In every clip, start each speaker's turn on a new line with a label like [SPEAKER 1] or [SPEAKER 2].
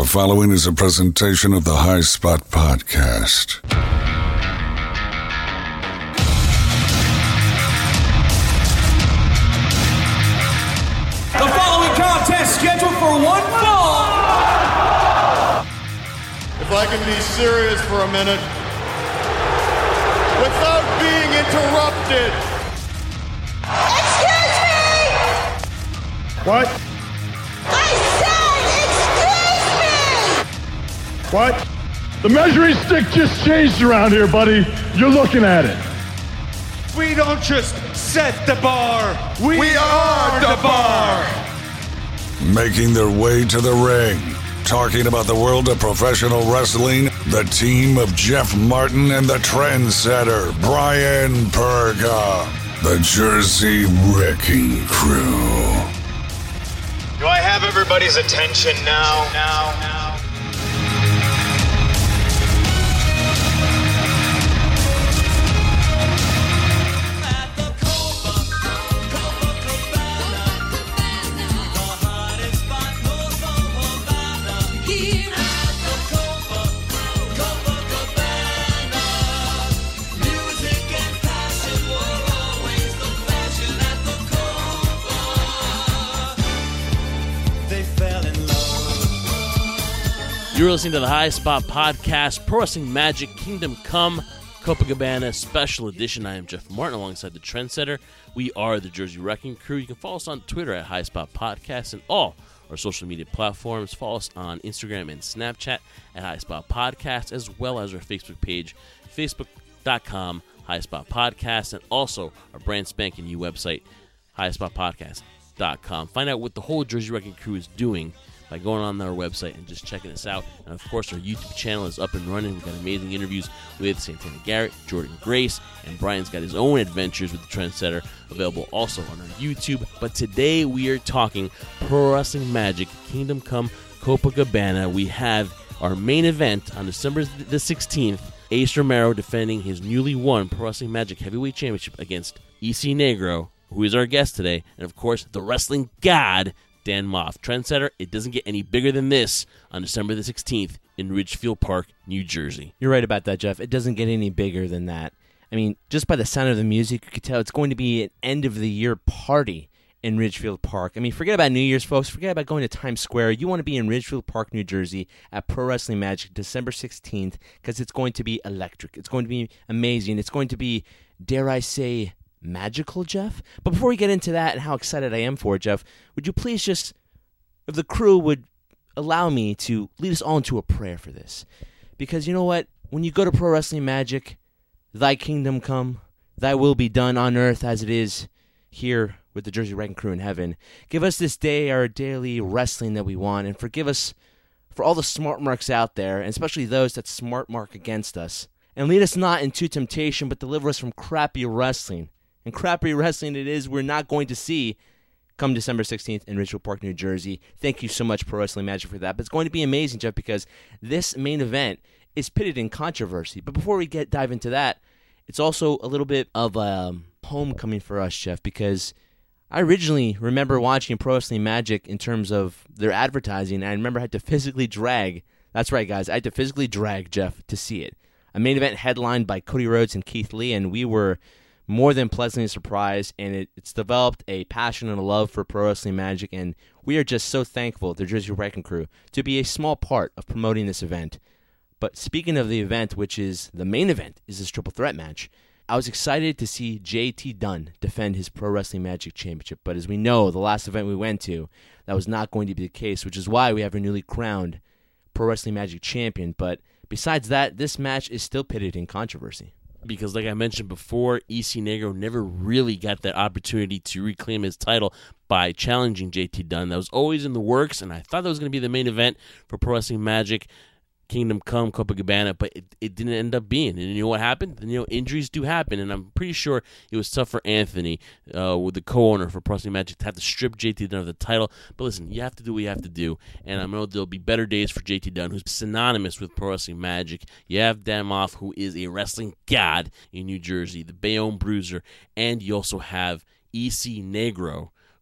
[SPEAKER 1] The following is a presentation of the High Spot Podcast.
[SPEAKER 2] The following contest scheduled for one fall.
[SPEAKER 3] If I can be serious for a minute, without being interrupted.
[SPEAKER 4] Excuse me!
[SPEAKER 5] What?
[SPEAKER 4] I said, excuse me!
[SPEAKER 5] What? The measuring stick just changed around here, buddy. You're looking at it.
[SPEAKER 6] We don't just set the bar.
[SPEAKER 3] We are the bar.
[SPEAKER 1] Making their way to the ring, talking about the world of professional wrestling, the team of Jeff Martin and the trendsetter, Brian Perga, the Jersey Wrecking Crew.
[SPEAKER 7] Do I have everybody's attention now?
[SPEAKER 8] You're listening to the High Spot Podcast, Pro Wrestling Magic Kingdom Come Copacabana Special Edition. I am Jeff Martin alongside the Trendsetter. We are the Jersey Wrecking Crew. You can follow us on Twitter at High Spot Podcast and all our social media platforms. Follow us on Instagram and Snapchat at High Spot Podcast, as well as our Facebook page, facebook.com High Spot Podcast, and also our brand spanking new website, highspotpodcast.com. Find out what the whole Jersey Wrecking Crew is doing by going on our website and just checking us out. And of course, our YouTube channel is up and running. We've got amazing interviews with Santana Garrett, Jordan Grace, and Brian's got his own adventures with the Trendsetter, available also on our YouTube. But today we are talking Pro Wrestling Magic Kingdom Come Copacabana. We have our main event on December the 16th, Ace Romero defending his newly won Pro Wrestling Magic Heavyweight Championship against EC Negro, who is our guest today, and of course, the wrestling god, Dan Moff. Trendsetter, it doesn't get any bigger than this on December the 16th in Ridgefield Park, New Jersey.
[SPEAKER 9] You're right about that, Jeff. It doesn't get any bigger than that. I mean, just by the sound of the music, you could tell it's going to be an end-of-the-year party in Ridgefield Park. I mean, forget about New Year's, folks. Forget about going to Times Square. You want to be in Ridgefield Park, New Jersey at Pro Wrestling Magic December 16th because it's going to be electric. It's going to be amazing. It's going to be, dare I say, magical, Jeff? But before we get into that and how excited I am for it, Jeff, would you please just, if the crew would allow me to lead us all into a prayer for this? Because you know what? When you go to Pro Wrestling Magic, thy kingdom come, thy will be done on earth as it is here with the Jersey Wrecking Crew in heaven. Give us this day our daily wrestling that we want, and forgive us for all the smart marks out there, and especially those that smart mark against us. And lead us not into temptation, but deliver us from crappy wrestling. And crappy wrestling it is we're not going to see come December 16th in Ridgefield Park, New Jersey. Thank you so much, Pro Wrestling Magic, for that. But it's going to be amazing, Jeff, because this main event is pitted in controversy. But before we dive into that, it's also a little bit of a homecoming for us, Jeff, because I originally remember watching Pro Wrestling Magic in terms of their advertising. I remember I had to physically drag, that's right, guys, I had to physically drag Jeff to see it. A main event headlined by Cody Rhodes and Keith Lee, and we were more than pleasantly surprised, and it's developed a passion and a love for Pro Wrestling Magic, and we are just so thankful, the Jersey Wrecking Crew, to be a small part of promoting this event. But speaking of the event, which is the main event, is this triple threat match, I was excited to see JT Dunn defend his Pro Wrestling Magic Championship, but as we know, the last event we went to, that was not going to be the case, which is why we have a newly crowned Pro Wrestling Magic Champion. But besides that, this match is still pitted in controversy.
[SPEAKER 8] Because like I mentioned before, EC Negro never really got that opportunity to reclaim his title by challenging JT Dunn. That was always in the works, and I thought that was going to be the main event for Pro Wrestling Magic Kingdom Come Copacabana, but it didn't end up being. And you know what happened? Injuries do happen, and I'm pretty sure it was tough for Anthony, with the co-owner for Pro Wrestling Magic, to have to strip JT Dunn of the title. But listen, you have to do what you have to do, and I know there'll be better days for JT Dunn, who's synonymous with Pro Wrestling Magic. You have Dan Moff, who is a wrestling god in New Jersey, the Bayonne Bruiser, and you also have EC Negro,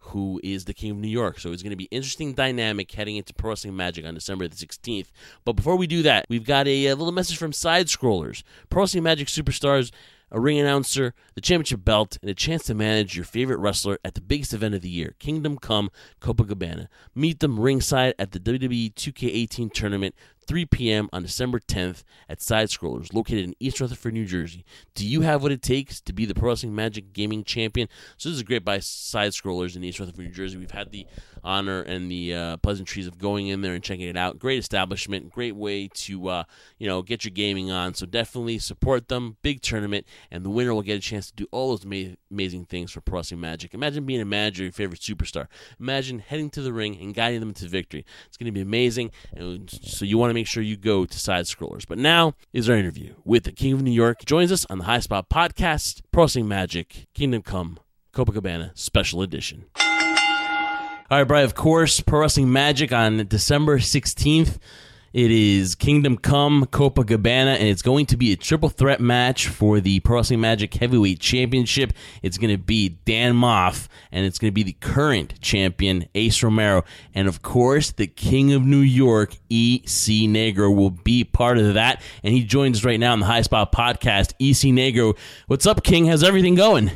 [SPEAKER 8] who is the King of New York. So it's going to be interesting dynamic heading into Pro Wrestling Magic on December the 16th. But before we do that, we've got a little message from Side Scrollers. Pro Wrestling Magic Superstars, a ring announcer, the championship belt, and a chance to manage your favorite wrestler at the biggest event of the year, Kingdom Come Copacabana. Meet them ringside at the WWE 2K18 tournament, 3 p.m. on December 10th at Side Scrollers, located in East Rutherford, New Jersey. Do you have what it takes to be the Pro Wrestling Magic Gaming Champion? So this is great by Side Scrollers in East Rutherford, New Jersey. We've had the honor and the pleasantries of going in there and checking it out. Great establishment, great way to get your gaming on. So definitely support them. Big tournament, and the winner will get a chance to do all those amazing things for Pro Wrestling Magic. Imagine being a manager of your favorite superstar. Imagine heading to the ring and guiding them to victory. It's going to be amazing, and so you want to make sure you go to Side Scrollers. But now is our interview with the King of New York. He joins us on the High Spot Podcast, Pro Wrestling Magic, Kingdom Come Copacabana Special Edition. All right, Brian, of course, Pro Wrestling Magic on December 16th. It is Kingdom Come Copacabana, and it's going to be a triple threat match for the Pro Wrestling Magic Heavyweight Championship. It's going to be Dan Moff, and it's going to be the current champion, Ace Romero. And, of course, the King of New York, E.C. Negro, will be part of that. And he joins us right now on the High Spot Podcast. E.C. Negro, what's up, King? How's everything going?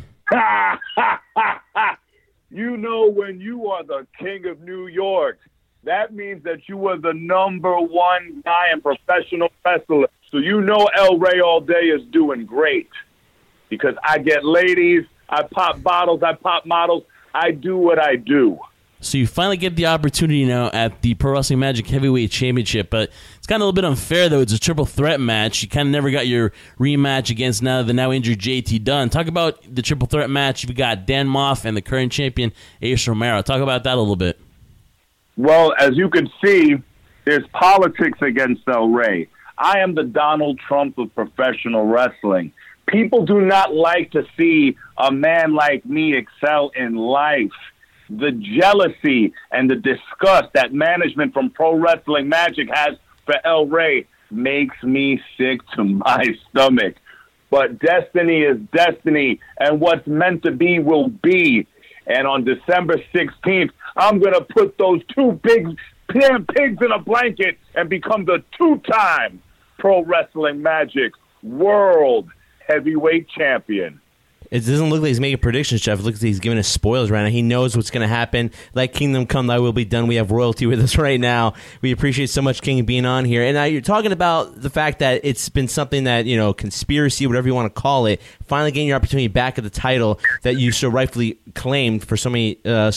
[SPEAKER 5] You know, when you are the King of New York, that means that you are the number one guy in professional wrestling. So you know El Rey all day is doing great because I get ladies, I pop bottles, I pop models, I do what I do.
[SPEAKER 8] So you finally get the opportunity now at the Pro Wrestling Magic Heavyweight Championship, but it's kind of a little bit unfair, though. It's a triple threat match. You kind of never got your rematch against the now injured JT Dunn. Talk about the triple threat match. You've got Dan Moff and the current champion, Ace Romero. Talk about that a little bit.
[SPEAKER 5] Well, as you can see, there's politics against El Rey. I am the Donald Trump of professional wrestling. People do not like to see a man like me excel in life. The jealousy and the disgust that management from Pro Wrestling Magic has for El Rey makes me sick to my stomach. But destiny is destiny, and what's meant to be will be. And on December 16th, I'm going to put those two pigs in a blanket and become the two-time Pro Wrestling Magic World Heavyweight Champion.
[SPEAKER 9] It doesn't look like he's making predictions, Jeff. It looks like he's giving us spoilers right now. He knows what's going to happen. Like Kingdom Come, Thy Will Be Done. We have royalty with us right now. We appreciate so much King being on here. And now you're talking about the fact that it's been something that, conspiracy, whatever you want to call it, finally getting your opportunity back at the title that you so rightfully claimed for so many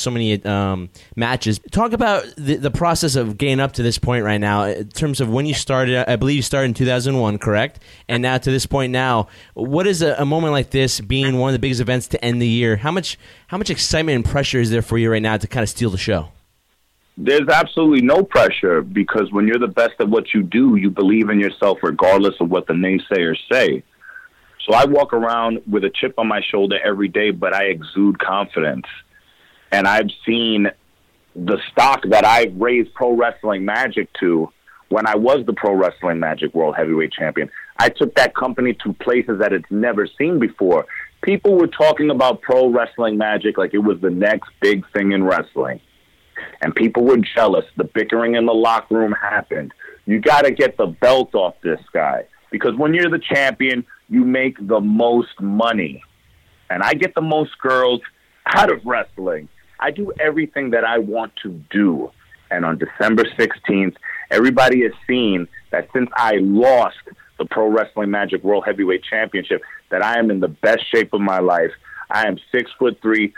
[SPEAKER 9] matches. Talk about the process of getting up to this point right now in terms of when you started. I believe you started in 2001, correct? And now to this point now, what is a moment like this being one of the biggest events to end the year? How much excitement and pressure is there for you right now to kind of steal the show?
[SPEAKER 5] There's absolutely no pressure because when you're the best at what you do, you believe in yourself regardless of what the naysayers say. So I walk around with a chip on my shoulder every day, but I exude confidence. And I've seen the stock that I've raised Pro Wrestling Magic to when I was the Pro Wrestling Magic World Heavyweight Champion. I took that company to places that it's never seen before. People were talking about Pro Wrestling Magic like it was the next big thing in wrestling. And people were jealous. The bickering in the locker room happened. You got to get the belt off this guy. Because when you're the champion, you make the most money. And I get the most girls out of wrestling. I do everything that I want to do. And on December 16th, everybody has seen that since I lost the Pro Wrestling Magic World Heavyweight Championship, that I am in the best shape of my life. I am 6'3",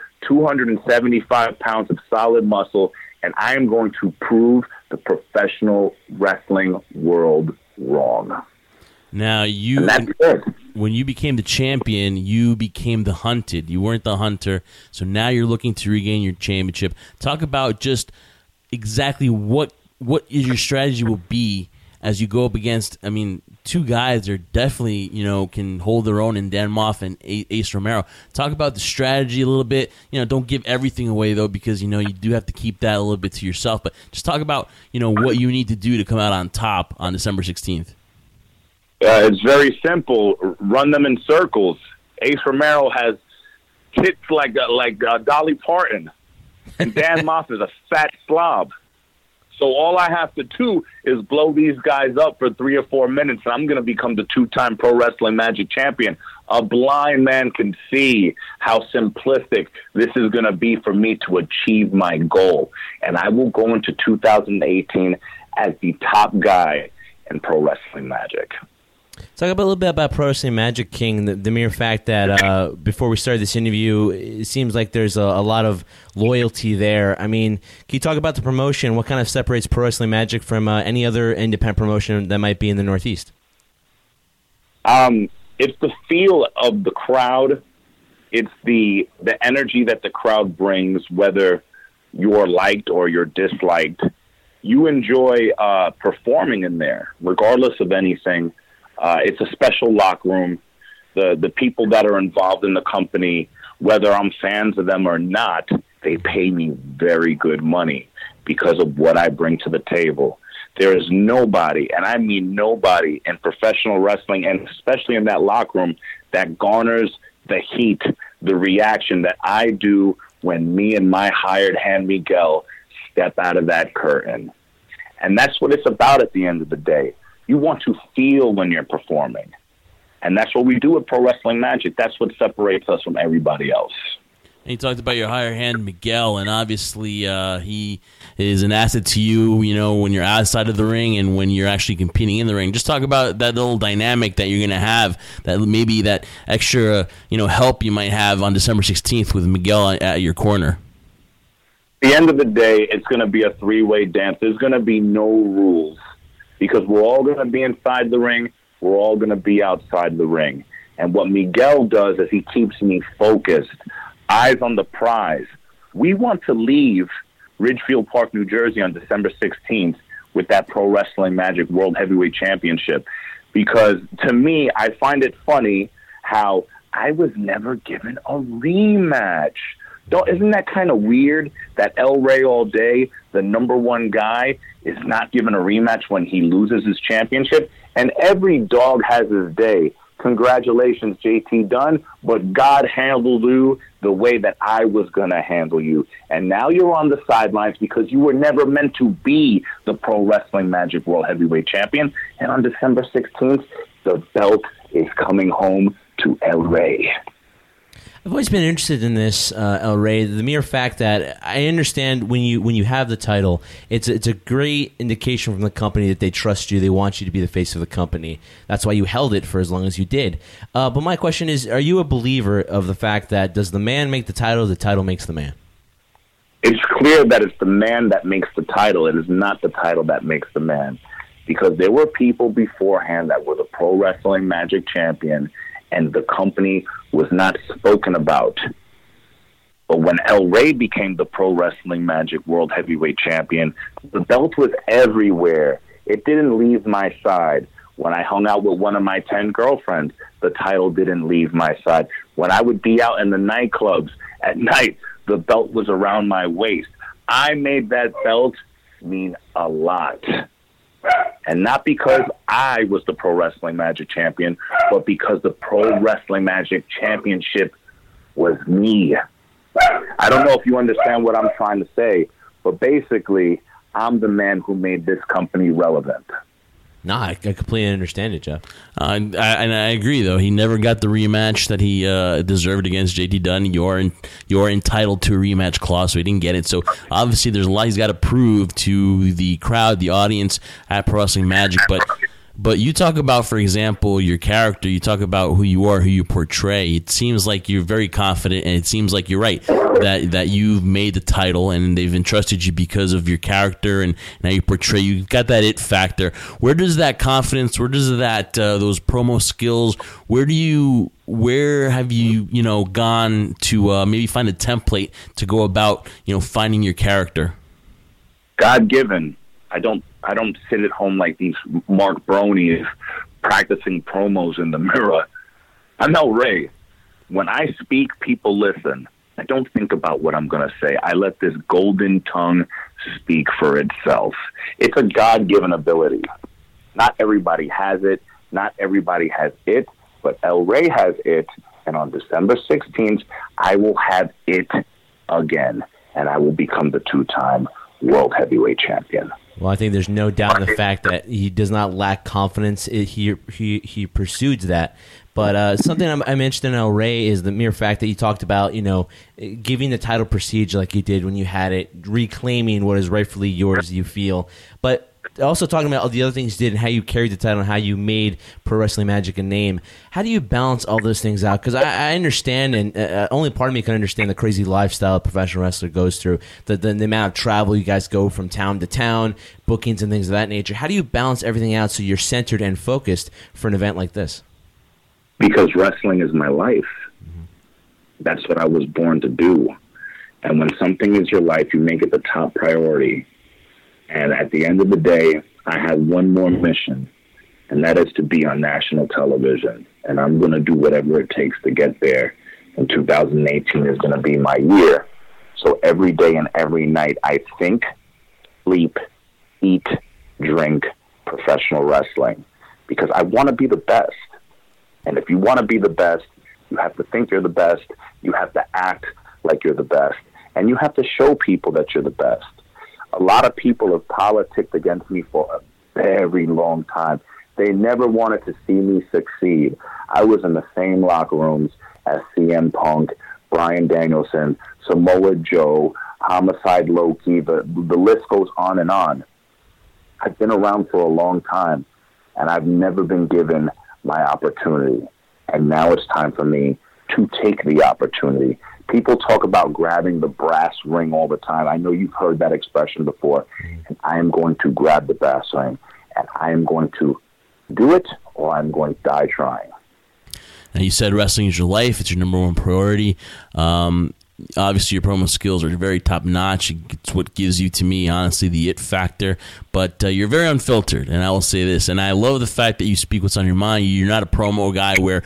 [SPEAKER 5] 275 pounds of solid muscle, and I am going to prove the professional wrestling world wrong.
[SPEAKER 8] Now, when you became the champion, you became the hunted. You weren't the hunter, so now you're looking to regain your championship. Talk about just exactly what is your strategy will be as you go up against, two guys that are definitely, can hold their own in Dan Moff and Ace Romero. Talk about the strategy a little bit. Don't give everything away, though, because, you do have to keep that a little bit to yourself. But just talk about, what you need to do to come out on top on December 16th.
[SPEAKER 5] It's very simple. Run them in circles. Ace Romero has hits like Dolly Parton. And Dan Moff is a fat slob. So all I have to do is blow these guys up for 3 or 4 minutes, and I'm going to become the 2-time Pro Wrestling Magic champion. A blind man can see how simplistic this is going to be for me to achieve my goal. And I will go into 2018 as the top guy in Pro Wrestling Magic.
[SPEAKER 9] Talk a little bit about Pro Wrestling Magic, King. The mere fact that before we started this interview, it seems like there's a lot of loyalty there. I mean, can you talk about the promotion? What kind of separates Pro Wrestling Magic from any other independent promotion that might be in the Northeast?
[SPEAKER 5] It's the feel of the crowd. It's the energy that the crowd brings, whether you're liked or you're disliked. You enjoy performing in there, regardless of anything. It's a special locker room. The people that are involved in the company, whether I'm fans of them or not, they pay me very good money because of what I bring to the table. There is nobody, and I mean nobody, in professional wrestling, and especially in that locker room, that garners the heat, the reaction that I do when me and my hired hand, Miguel, step out of that curtain. And that's what it's about at the end of the day. You want to feel when you're performing. And that's what we do at Pro Wrestling Magic. That's what separates us from everybody else.
[SPEAKER 8] And you talked about your higher hand, Miguel, and obviously he is an asset to you, you know, when you're outside of the ring and when you're actually competing in the ring. Just talk about that little dynamic that you're going to have, that maybe that extra, help you might have on December 16th with Miguel at your corner.
[SPEAKER 5] At the end of the day, it's going to be a three-way dance. There's going to be no rules because we're all going to be inside the ring. We're all going to be outside the ring. And what Miguel does is he keeps me focused, eyes on the prize. We want to leave Ridgefield Park, New Jersey on December 16th with that Pro Wrestling Magic World Heavyweight Championship because, to me, I find it funny how I was never given a rematch. Isn't that kind of weird that El Rey All Day, the number one guy, is not given a rematch when he loses his championship? And every dog has his day. Congratulations, JT Dunn, but God handled you the way that I was going to handle you. And now you're on the sidelines because you were never meant to be the Pro Wrestling Magic World Heavyweight Champion. And on December 16th, the belt is coming home to El Rey.
[SPEAKER 9] I've always been interested in this, El Rey. The mere fact that I understand when you have the title, it's a great indication from the company that they trust you. They want you to be the face of the company. That's why you held it for as long as you did. But my question is, are you a believer of the fact that does the man make the title makes the man?
[SPEAKER 5] It's clear that it's the man that makes the title. It is not the title that makes the man. Because there were people beforehand that were the Pro Wrestling Magic champion, and the company was not spoken about. But when El Rey became the Pro Wrestling Magic World Heavyweight Champion, the belt was everywhere. It didn't leave my side. When I hung out with one of my 10 girlfriends, the title didn't leave my side. When I would be out in the nightclubs at night, the belt was around my waist. I made that belt mean a lot. And not because I was the Pro Wrestling Magic champion, but because the Pro Wrestling Magic championship was me. I don't know if you understand what I'm trying to say, but basically, I'm the man who made this company relevant.
[SPEAKER 9] No, I completely understand it, Jeff.
[SPEAKER 8] And I agree, though. He never got the rematch that he deserved against JT Dunn. You're entitled to a rematch clause, so he didn't get it. So obviously, there's a lot he's got to prove to the crowd, the audience at Pro Wrestling Magic. But you talk about, for example, your character. You talk about who you are, who you portray. It seems like you're very confident, and it seems like you're right that you've made the title and they've entrusted you because of your character and how you portray. You've got that it factor. Where does that confidence? Where does that those promo skills? Where have you gone to maybe find a template to go about finding your character?
[SPEAKER 5] God-given. I don't sit at home like these Mark Bronies practicing promos in the mirror. I'm El Rey. When I speak, people listen. I don't think about what I'm going to say. I let this golden tongue speak for itself. It's a God-given ability. Not everybody has it. Not everybody has it. But El Rey has it. And on December 16th, I will have it again. and I will become the 2-time world heavyweight champion.
[SPEAKER 9] Well, I think there's no doubt in the fact that he does not lack confidence. He pursues that. But something I'm interested in, El Rey, is the mere fact that you talked about, giving the title prestige like you did when you had it, reclaiming what is rightfully yours, you feel. But also talking about all the other things you did and how you carried the title and how you made Pro Wrestling Magic a name. How do you balance all those things out? Because I understand, and only part of me can understand the crazy lifestyle a professional wrestler goes through, the amount of travel you guys go from town to town, bookings and things of that nature. How do you balance everything out so you're centered and focused for an event like this?
[SPEAKER 5] Because wrestling is my life. Mm-hmm. That's what I was born to do. And when something is your life, you make it the top priority. And at the end of the day, I have one more mission, and that is to be on national television. And I'm going to do whatever it takes to get there. And 2018 is going to be my year. So every day and every night, I think, sleep, eat, drink professional wrestling, because I want to be the best. And if you want to be the best, you have to think you're the best. You have to act like you're the best. And you have to show people that you're the best. A lot of people have politicked against me for a very long time. They never wanted to see me succeed. I was in the same locker rooms as CM Punk, Bryan Danielson, Samoa Joe, Homicide Loki. The list goes on and on. I've been around for a long time, and I've never been given my opportunity. And now it's time for me to take the opportunity. People talk about grabbing the brass ring all the time. I know you've heard that expression before. And I am going to grab the brass ring, and I am going to do it, or I'm going to die trying.
[SPEAKER 8] Now, you said wrestling is your life. It's your number one priority. Obviously, your promo skills are very top-notch. It's what gives you, to me, honestly, the it factor. But you're very unfiltered, and I will say this. And I love the fact that you speak what's on your mind. You're not a promo guy where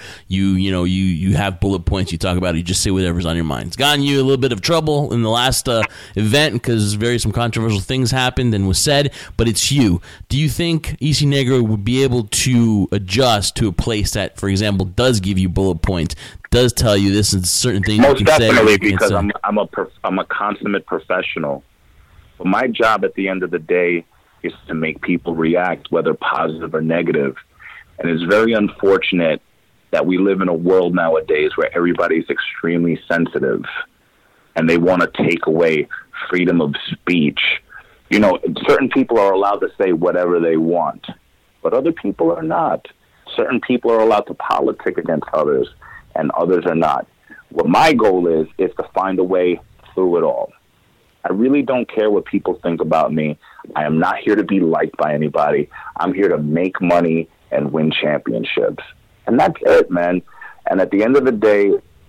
[SPEAKER 8] you have bullet points you talk about. You just say whatever's on your mind. It's gotten you a little bit of trouble in the last event because some controversial things happened and was said, but it's you. Do you think EC Negro would be able to adjust to a place that, for example, does give you bullet points, does tell you this is certain things
[SPEAKER 5] most
[SPEAKER 8] you can
[SPEAKER 5] definitely
[SPEAKER 8] say?
[SPEAKER 5] Because I'm a consummate professional. But my job at the end of the day is to make people react, whether positive or negative. And it's very unfortunate that we live in a world nowadays where everybody's extremely sensitive and they want to take away freedom of speech. Certain people are allowed to say whatever they want, but other people are not. Certain people are allowed to politic against others, and others are not. What my goal is to find a way through it all. I really don't care what people think about me. I am not here to be liked by anybody. I'm here to make money and win championships. And that's it, man. And at the end of the day,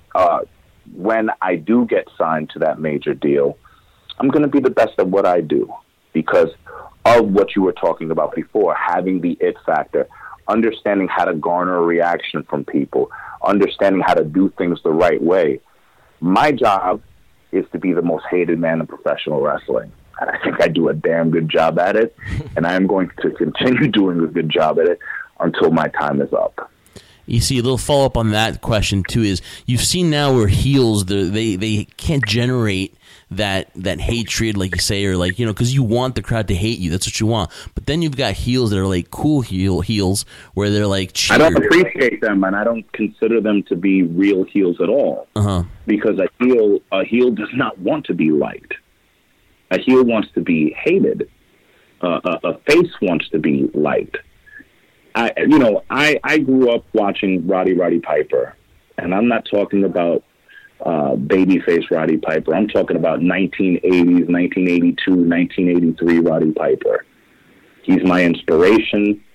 [SPEAKER 5] when I do get signed to that major deal, I'm going to be the best at what I do because of what you were talking about before, having the it factor, understanding how to garner a reaction from people, understanding how to do things the right way. My job is to be the most hated man in professional wrestling. And I think I do a damn good job at it. And I am going to continue doing a good job at it until my time is up.
[SPEAKER 8] You see, a little follow-up on that question, too, is you've seen now where heels, they can't generate that hatred, like you say, or like, because you want the crowd to hate you. That's what you want. But then you've got heels that are like cool heels where they're like cheered.
[SPEAKER 5] I don't appreciate them, and I don't consider them to be real heels at all. Because a heel does not want to be liked. A heel wants to be hated. A face wants to be liked. I grew up watching Roddy Piper, and I'm not talking about babyface Roddy Piper. I'm talking about 1980s, 1982, 1983 Roddy Piper. He's my inspiration,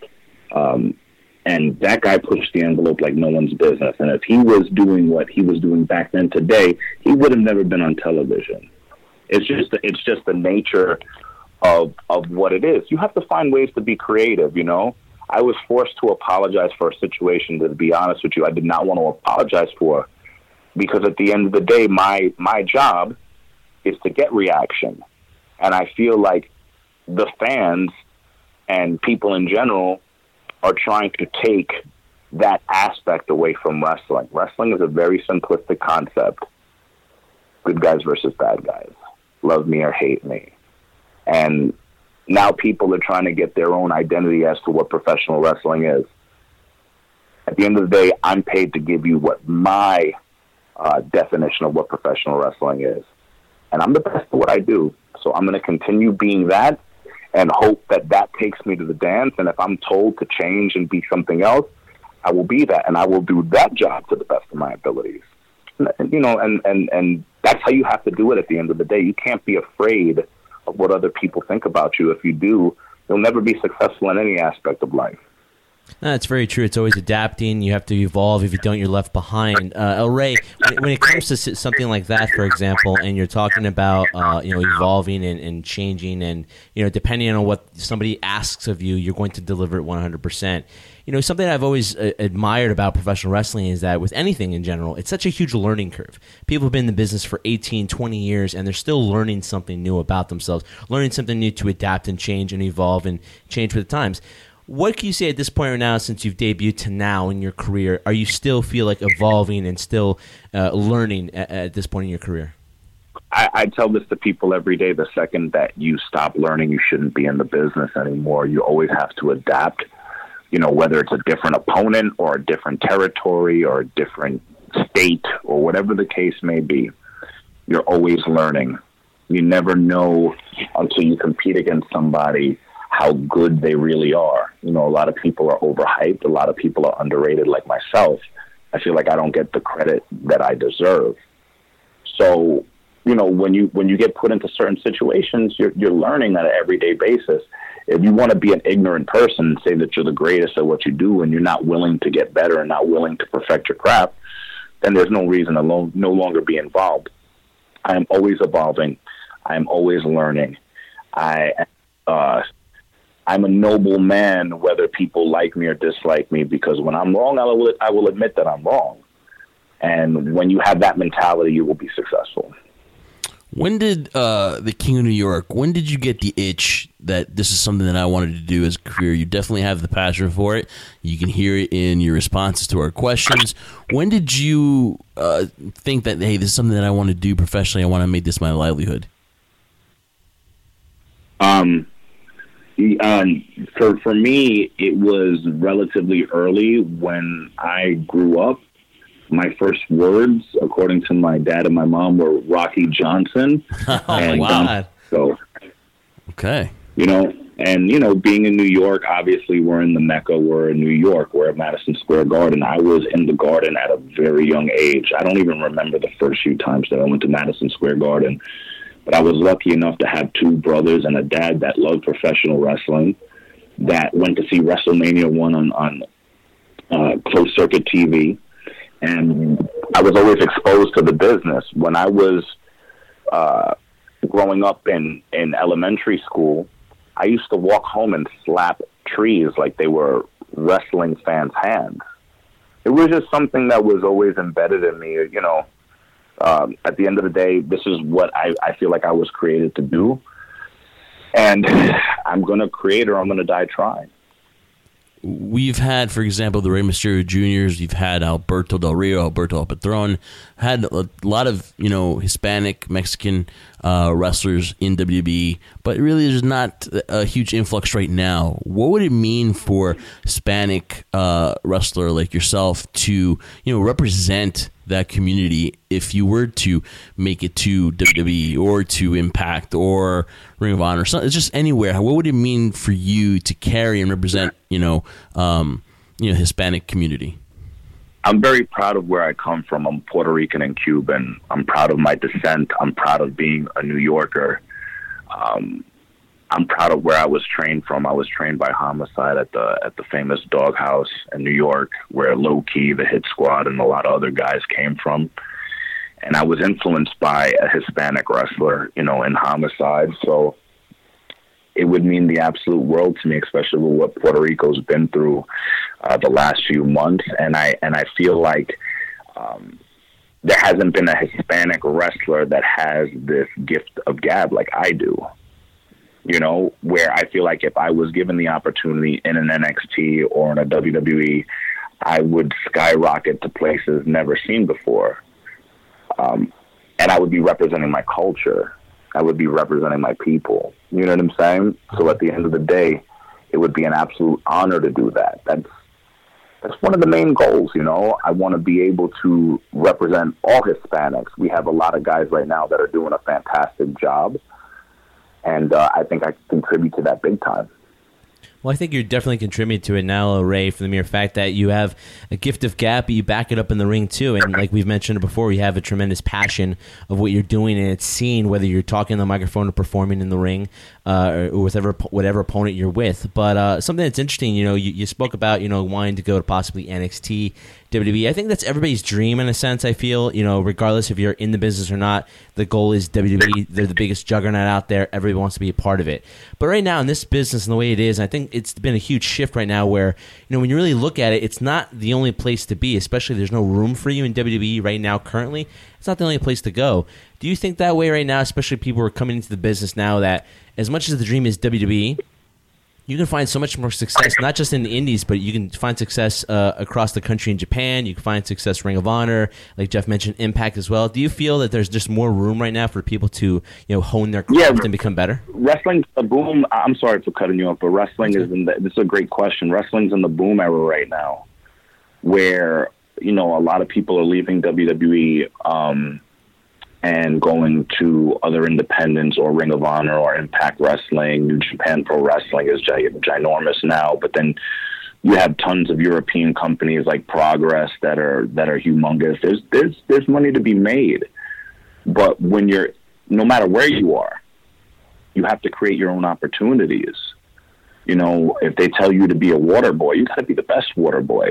[SPEAKER 5] and that guy pushed the envelope like no one's business. And if he was doing what he was doing back then today, he would have never been on television. It's just the nature of what it is. You have to find ways to be creative, I was forced to apologize for a situation that, to be honest with you, I did not want to apologize for, because at the end of the day, my job is to get reaction. And I feel like the fans and people in general are trying to take that aspect away from wrestling. Wrestling is a very simplistic concept. Good guys versus bad guys. love me or hate me. And now people are trying to get their own identity as to what professional wrestling is. At the end of the day, I'm paid to give you what my definition of what professional wrestling is. And I'm the best at what I do. So I'm going to continue being that and hope that that takes me to the dance. And if I'm told to change and be something else, I will be that. And I will do that job to the best of my abilities. And, you know, and that's how you have to do it at the end of the day. You can't be afraid of what other people think about you. If you do, you'll never be successful in any aspect of life.
[SPEAKER 9] No, that's very true. It's always adapting. You have to evolve. If you don't, you're left behind. El Rey, when it comes to something like that, for example, and you're talking about evolving and changing, and depending on what somebody asks of you, you're going to deliver it 100%. Something I've always admired about professional wrestling is that with anything in general, it's such a huge learning curve. People have been in the business for 18, 20 years, and they're still learning something new about themselves, learning something new to adapt and change and evolve and change with the times. What can you say at this point right now, since you've debuted to now in your career? Are you still feel like evolving and still learning at this point in your career?
[SPEAKER 5] I tell this to people every day. The second that you stop learning, you shouldn't be in the business anymore. You always have to adapt, whether it's a different opponent or a different territory or a different state or whatever the case may be. You're always learning. You never know until you compete against somebody how good they really are. A lot of people are overhyped. A lot of people are underrated, like myself. I feel like I don't get the credit that I deserve. So, when you get put into certain situations, you're learning on an everyday basis. If you want to be an ignorant person and say that you're the greatest at what you do and you're not willing to get better and not willing to perfect your craft, then there's no reason to no longer be involved. I am always evolving. I am always learning. I'm a noble man, whether people like me or dislike me, because when I'm wrong, I will admit that I'm wrong. And when you have that mentality, you will be successful.
[SPEAKER 8] When did the King of New York, when did you get the itch that this is something that I wanted to do as a career? You definitely have the passion for it. You can hear it in your responses to our questions. When did you think that, hey, this is something that I want to do professionally, I want to make this my livelihood?
[SPEAKER 5] For me, it was relatively early when I grew up. My first words, according to my dad and my mom, were Rocky Johnson.
[SPEAKER 9] And wow.
[SPEAKER 8] Okay.
[SPEAKER 5] Being in New York, obviously we're in the Mecca, we're in New York, we're at Madison Square Garden. I was in the Garden at a very young age. I don't even remember the first few times that I went to Madison Square Garden. But I was lucky enough to have two brothers and a dad that loved professional wrestling, that went to see WrestleMania 1 on closed circuit TV. And I was always exposed to the business. When I was growing up in elementary school, I used to walk home and slap trees like they were wrestling fans' hands. It was just something that was always embedded in me, At the end of the day, this is what I feel like I was created to do. And I'm going to create or I'm going to die trying.
[SPEAKER 8] We've had, for example, the Rey Mysterio Jr.'s. You've had Alberto Del Rio, Alberto El Patron. Had a lot of, Hispanic, Mexican wrestlers in WWE. But really, there's not a huge influx right now. What would it mean for Hispanic wrestler like yourself to, represent that community if you were to make it to WWE or to Impact or Ring of Honor? It's just anywhere. What would it mean for you to carry and represent, Hispanic community?
[SPEAKER 5] I'm very proud of where I come from. I'm Puerto Rican and Cuban. I'm proud of my descent. I'm proud of being a New Yorker. I'm proud of where I was trained from. I was trained by Homicide at the famous Doghouse in New York, where Low Key, the Hit Squad, and a lot of other guys came from. And I was influenced by a Hispanic wrestler, in Homicide. So it would mean the absolute world to me, especially with what Puerto Rico's been through the last few months. And I feel like there hasn't been a Hispanic wrestler that has this gift of gab like I do. Where I feel like if I was given the opportunity in an NXT or in a WWE, I would skyrocket to places never seen before. And I would be representing my culture. I would be representing my people. You know what I'm saying? So at the end of the day, it would be an absolute honor to do that. That's one of the main goals, you know. I want to be able to represent all Hispanics. We have a lot of guys right now that are doing a fantastic job, and I think I can contribute to that big time.
[SPEAKER 9] Well, I think you're definitely contributing to it now, Ray, for the mere fact that you have a gift of gab, but you back it up in the ring, too. And like we've mentioned before, you have a tremendous passion of what you're doing, and it's seen whether you're talking on the microphone or performing in the ring or with whatever opponent you're with. But something that's interesting, you know, you spoke about, you know, wanting to go to possibly NXT, WWE. I think that's everybody's dream in a sense, I feel. You know, regardless if you're in the business or not, the goal is WWE. They're the biggest juggernaut out there. Everybody wants to be a part of it. But right now in this business and the way it is, I think it's been a huge shift right now where, you know, when you really look at it, it's not the only place to be, especially there's no room for you in WWE right now currently. It's not the only place to go. Do you think that way right now, especially people who are coming into the business now, that as much as the dream is WWE, you can find so much more success, not just in the indies, but you can find success across the country in Japan. You can find success Ring of Honor, like Jeff mentioned, Impact as well. Do you feel that there's just more room right now for people to, you know, hone their craft and become better?
[SPEAKER 5] Wrestling's a boom. I'm sorry for cutting you off, but wrestling is this is a great question. Wrestling's in the boom era right now, where, you know, a lot of people are leaving WWE and going to other independents or Ring of Honor or Impact Wrestling. New Japan Pro Wrestling is ginormous now, but then you have tons of European companies like Progress that are humongous. There's money to be made, but when you're, no matter where you are, you have to create your own opportunities. You know, if they tell you to be a water boy, you got to be the best water boy.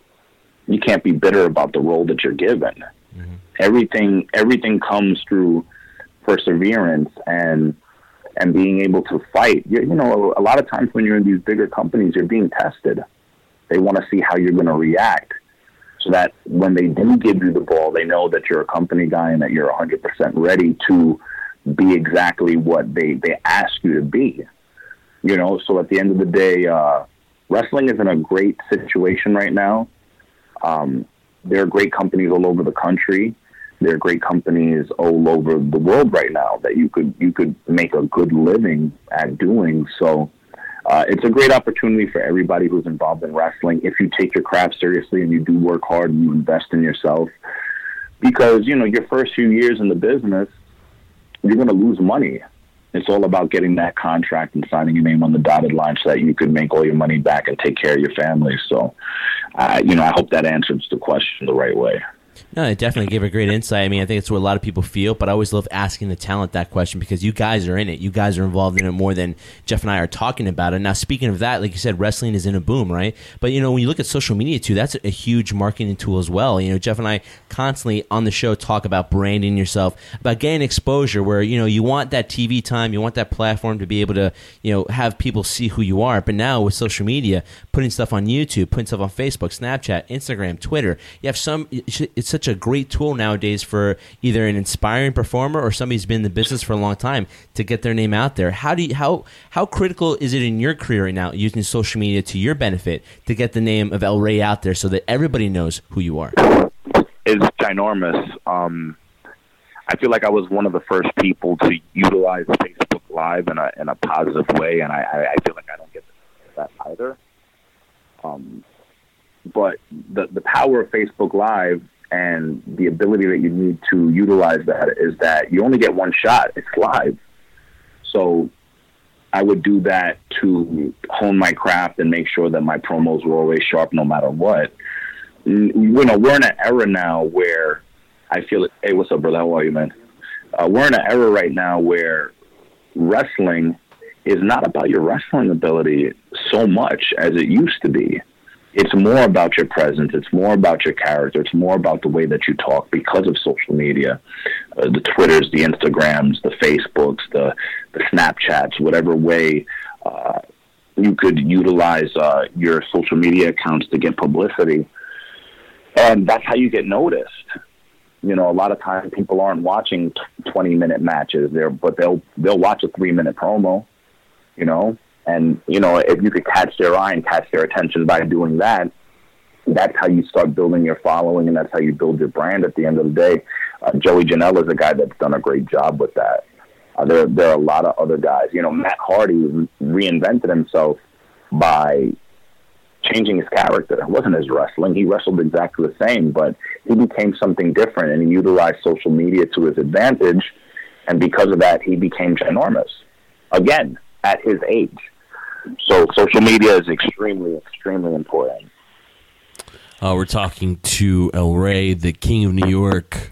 [SPEAKER 5] You can't be bitter about the role that you're given. Mm-hmm. Everything comes through perseverance and being able to fight. You know, a lot of times when you're in these bigger companies, you're being tested. They want to see how you're going to react, so that when they do give you the ball, they know that you're a company guy and that you're 100% ready to be exactly what they ask you to be. You know, so at the end of the day, wrestling is in a great situation right now. There are great companies all over the country. There are great companies all over the world right now that you could make a good living at doing. So it's a great opportunity for everybody who's involved in wrestling if you take your craft seriously and you do work hard and you invest in yourself. Because, you know, your first few years in the business, you're going to lose money. It's all about getting that contract and signing your name on the dotted line so that you could make all your money back and take care of your family. So, you know, I hope that answers the question the right way.
[SPEAKER 9] No, it definitely gave a great insight. I mean, I think it's what a lot of people feel, but I always love asking the talent that question because you guys are in it. You guys are involved in it more than Jeff and I are talking about it. Now, speaking of that, like you said, wrestling is in a boom, right? But, you know, when you look at social media, too, that's a huge marketing tool as well. You know, Jeff and I constantly on the show talk about branding yourself, about getting exposure where, you know, you want that TV time, you want that platform to be able to, you know, have people see who you are. But now with social media, putting stuff on YouTube, putting stuff on Facebook, Snapchat, Instagram, Twitter, you have it's such a great tool nowadays for either an inspiring performer or somebody who's been in the business for a long time to get their name out there. How critical is it in your career right now using social media to your benefit to get the name of El Rey out there so that everybody knows who you are?
[SPEAKER 5] It's ginormous. I feel like I was one of the first people to utilize Facebook Live in a positive way, and I feel like I don't get that either. But the power of Facebook Live and the ability that you need to utilize that is that you only get one shot. It's live. So I would do that to hone my craft and make sure that my promos were always sharp no matter what. You know, we're in an era now where I feel it. Hey, what's up, brother? How are you, man? We're in an era right now where wrestling is not about your wrestling ability so much as it used to be. It's more about your presence. It's more about your character. It's more about the way that you talk because of social media, the Twitters, the Instagrams, the Facebooks, the Snapchats, whatever way you could utilize your social media accounts to get publicity. And that's how you get noticed. You know, a lot of times people aren't watching 20-minute matches there, but they'll watch a 3-minute promo, you know. And, you know, if you could catch their eye and catch their attention by doing that, that's how you start building your following, and that's how you build your brand at the end of the day. Joey Janela is a guy that's done a great job with that. There are a lot of other guys. You know, Matt Hardy reinvented himself by changing his character. It wasn't his wrestling. He wrestled exactly the same, but he became something different, and he utilized social media to his advantage, and because of that, he became ginormous. Again, at his age. So social media is extremely, extremely important.
[SPEAKER 8] We're talking to El Rey, the King of New York,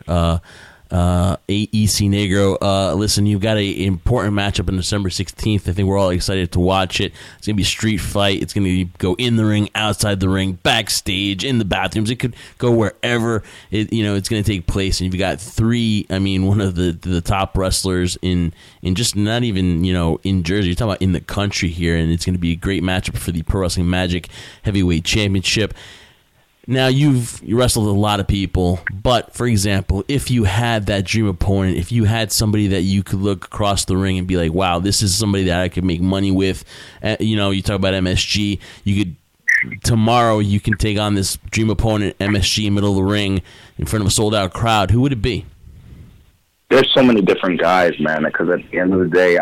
[SPEAKER 8] EC Negro. Listen, you've got an important matchup on December 16th. I think we're all excited to watch it. It's going to be a street fight. It's going to go in the ring, outside the ring, backstage, in the bathrooms. It could go wherever it's going to take place. And you've got one of the top wrestlers in just not even, in Jersey. You're talking about in the country here, and it's going to be a great matchup for the Pro Wrestling Magic Heavyweight Championship. Now, you wrestled a lot of people, but, for example, if you had that dream opponent, if you had somebody that you could look across the ring and be like, wow, this is somebody that I could make money with, you talk about MSG, tomorrow you can take on this dream opponent, MSG, middle of the ring, in front of a sold-out crowd, who would it be?
[SPEAKER 5] There's so many different guys, man, because at the end of the day,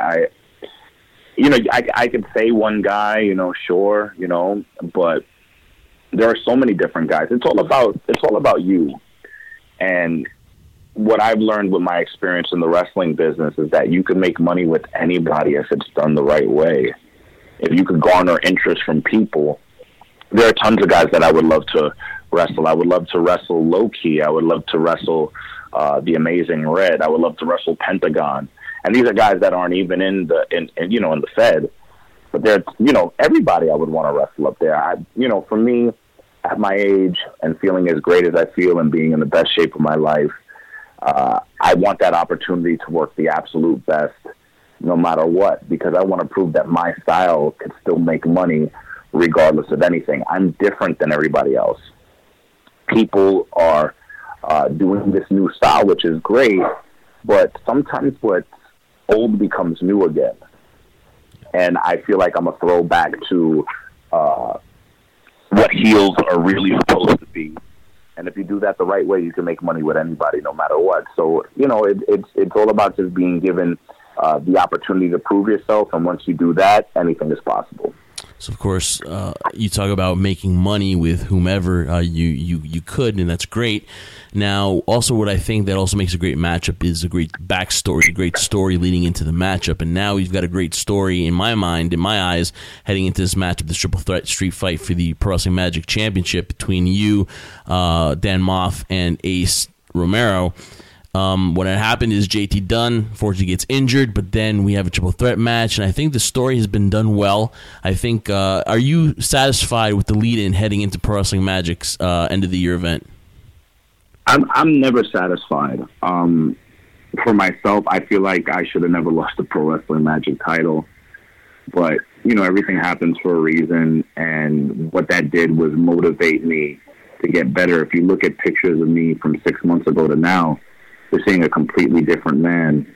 [SPEAKER 5] I could say one guy, sure, but there are so many different guys. It's all about you. And what I've learned with my experience in the wrestling business is that you can make money with anybody if it's done the right way. If you could garner interest from people, there are tons of guys that I would love to wrestle. I would love to wrestle Low-Ki. I would love to wrestle The Amazing Red. I would love to wrestle Pentagon. And these are guys that aren't even in the Fed. But they're, everybody I would want to wrestle up there. For me, at my age and feeling as great as I feel and being in the best shape of my life, I want that opportunity to work the absolute best no matter what, because I want to prove that my style can still make money regardless of anything. I'm different than everybody else. People are doing this new style, which is great, but sometimes what's old becomes new again. And I feel like I'm a throwback to what heels are really supposed to be. And if you do that the right way, you can make money with anybody, no matter what. So, it's all about just being given the opportunity to prove yourself. And once you do that, anything is possible.
[SPEAKER 8] So, of course, you talk about making money with whomever you could, and that's great. Now, also what I think that also makes a great matchup is a great backstory, a great story leading into the matchup. And now you've got a great story, in my mind, in my eyes, heading into this matchup, this triple threat street fight for the Pro Wrestling Magic Championship between you, Dan Moff, and Ace Romero. What had happened is JT Dunn unfortunately gets injured, but then we have a triple threat match, and I think the story has been done well. I think, are you satisfied with the lead-in heading into Pro Wrestling Magic's end of the year event?
[SPEAKER 5] I'm never satisfied. For myself, I feel like I should have never lost the Pro Wrestling Magic title, but everything happens for a reason, and what that did was motivate me to get better. If you look at pictures of me from 6 months ago to now, we're seeing a completely different man,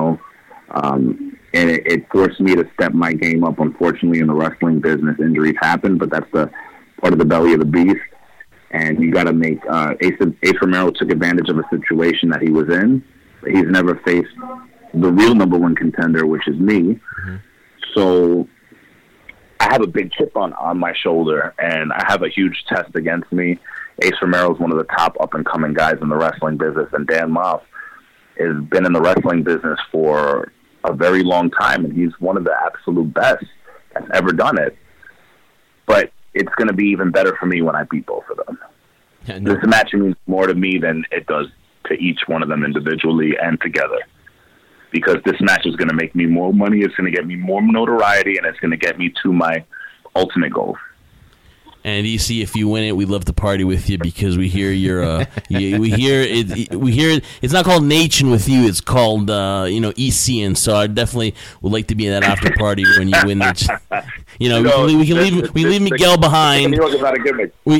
[SPEAKER 5] and it forced me to step my game up. Unfortunately, in the wrestling business, injuries happen, but that's the part of the belly of the beast. And you got to make Ace Romero took advantage of a situation that he was in. He's never faced the real number one contender, which is me. Mm-hmm. So I have a big chip on my shoulder, and I have a huge test against me. Ace Romero is one of the top up-and-coming guys in the wrestling business, and Dan Moff has been in the wrestling business for a very long time, and he's one of the absolute best that's ever done it. But it's going to be even better for me when I beat both of them. Yeah, no. This match means more to me than it does to each one of them individually and together. Because this match is going to make me more money, it's going to get me more notoriety, and it's going to get me to my ultimate goal.
[SPEAKER 8] And EC, if you win it, we'd love to party with you because we hear you're we hear it. It's not called Nation with you; it's called EC. And so I definitely would like to be in that after party when you win it. We can leave Miguel behind.
[SPEAKER 5] New York is not a gimmick.
[SPEAKER 8] We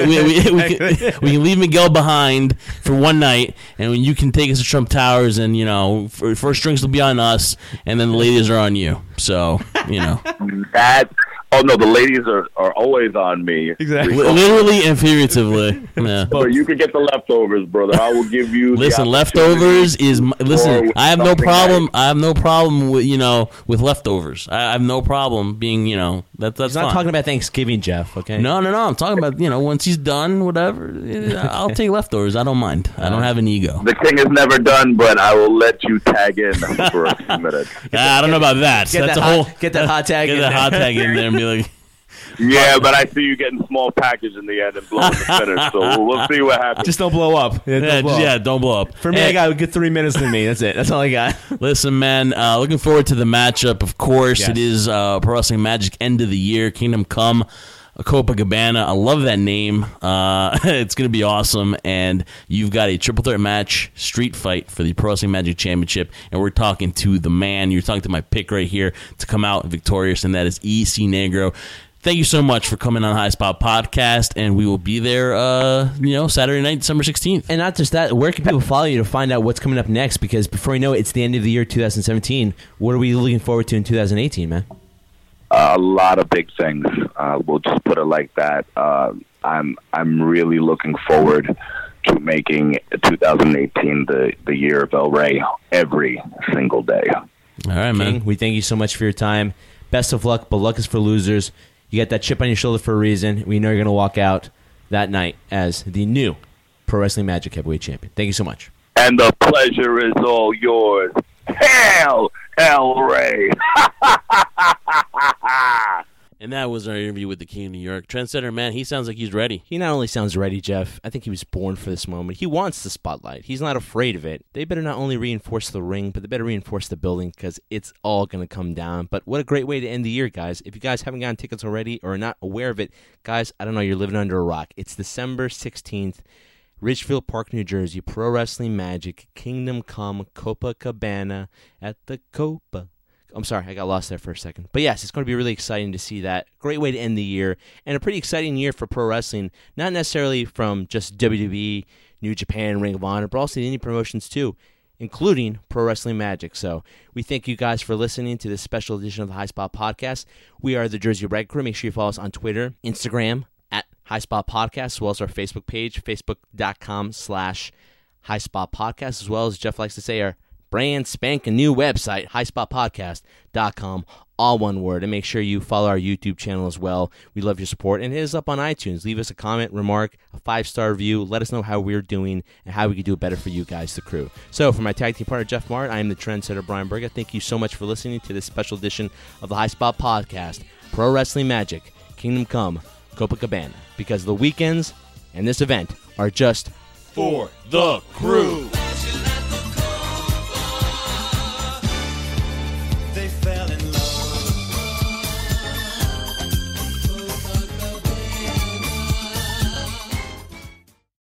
[SPEAKER 8] can leave Miguel behind for one night, and when you can take us to Trump Towers, and first drinks will be on us, and then the ladies are on you. So
[SPEAKER 5] that. Oh no, the ladies are always on me.
[SPEAKER 9] Exactly.
[SPEAKER 8] Literally and figuratively. Yeah.
[SPEAKER 5] But you can get the leftovers, brother. I will give you.
[SPEAKER 8] Listen,
[SPEAKER 5] the
[SPEAKER 8] leftovers is listen. I have no
[SPEAKER 5] something
[SPEAKER 8] problem.
[SPEAKER 5] nice.
[SPEAKER 8] I have no problem with with leftovers. I have no problem being that's
[SPEAKER 9] He's not
[SPEAKER 8] fine.
[SPEAKER 9] talking about Thanksgiving, Jeff, okay?
[SPEAKER 8] No. I'm talking about once he's done, whatever. I'll take leftovers. I don't mind. I don't have an ego.
[SPEAKER 5] The king is never done, but I will let you tag in for a few minutes.
[SPEAKER 8] I don't know about that.
[SPEAKER 9] Get
[SPEAKER 8] That's
[SPEAKER 9] that
[SPEAKER 8] a whole
[SPEAKER 9] get that hot tag
[SPEAKER 8] get
[SPEAKER 9] in
[SPEAKER 8] that
[SPEAKER 9] there.
[SPEAKER 8] hot tag in there and be like.
[SPEAKER 5] Yeah, but I see you getting small package in the end and blowing the finish, so we'll see what happens.
[SPEAKER 9] Just don't blow up. Don't blow up.
[SPEAKER 8] Don't blow up.
[SPEAKER 9] For me, I got a good 3 minutes to me. That's it. That's all I got.
[SPEAKER 8] Listen, man, looking forward to the matchup. Of course,
[SPEAKER 9] Yes.
[SPEAKER 8] It is Pro Wrestling Magic end of the year, Kingdom Come, Copacabana. I love that name. It's going to be awesome. And you've got a triple threat match, street fight for the Pro Wrestling Magic Championship. And we're talking to the man. You're talking to my pick right here to come out victorious, and that is EC Negro. Thank you so much for coming on High Spot Podcast, and we will be there, Saturday night, December 16th.
[SPEAKER 9] And not just that, where can people follow you to find out what's coming up next? Because before you know it, it's the end of the year 2017. What are we looking forward to in 2018, man?
[SPEAKER 5] A lot of big things. We'll just put it like that. I'm really looking forward to making 2018 the year of El Rey every single day.
[SPEAKER 8] All right, man.
[SPEAKER 9] King, we thank you so much for your time. Best of luck, but luck is for losers. You got that chip on your shoulder for a reason. We know you're going to walk out that night as the new Pro Wrestling Magic Heavyweight Champion. Thank you so much.
[SPEAKER 5] And the pleasure is all yours. Hail, El Rey!
[SPEAKER 8] And that was our interview with the King of New York. Trendsetter, man, he sounds like he's ready.
[SPEAKER 9] He not only sounds ready, Jeff, I think he was born for this moment. He wants the spotlight. He's not afraid of it. They better not only reinforce the ring, but they better reinforce the building because it's all going to come down. But what a great way to end the year, guys. If you guys haven't gotten tickets already or are not aware of it, guys, I don't know, you're living under a rock. It's December 16th, Ridgefield Park, New Jersey, Pro Wrestling Magic, Kingdom Come, Copacabana at the Copa. I'm sorry, I got lost there for a second. But yes, it's going to be really exciting to see that. Great way to end the year. And a pretty exciting year for pro wrestling, not necessarily from just WWE, New Japan, Ring of Honor, but also the indie promotions too, including Pro Wrestling Magic. So we thank you guys for listening to this special edition of the High Spot Podcast. We are the Jersey Red Crew. Make sure you follow us on Twitter, Instagram, at High Spot Podcast, as well as our Facebook page, facebook.com/High Spot Podcast, as well as Jeff likes to say, our brand spanking new website, highspotpodcast.com, all one word. And make sure you follow our YouTube channel as well. We love your support. And hit us up on iTunes. Leave us a comment, remark, a 5-star review. Let us know how we're doing and how we can do it better for you guys, the crew. So for my tag team partner, Jeff Martin, I am the trendsetter, Brian Berga. Thank you so much for listening to this special edition of the High Spot Podcast, Pro Wrestling Magic, Kingdom Come, Copacabana. Because the weekends and this event are just
[SPEAKER 8] For the crew.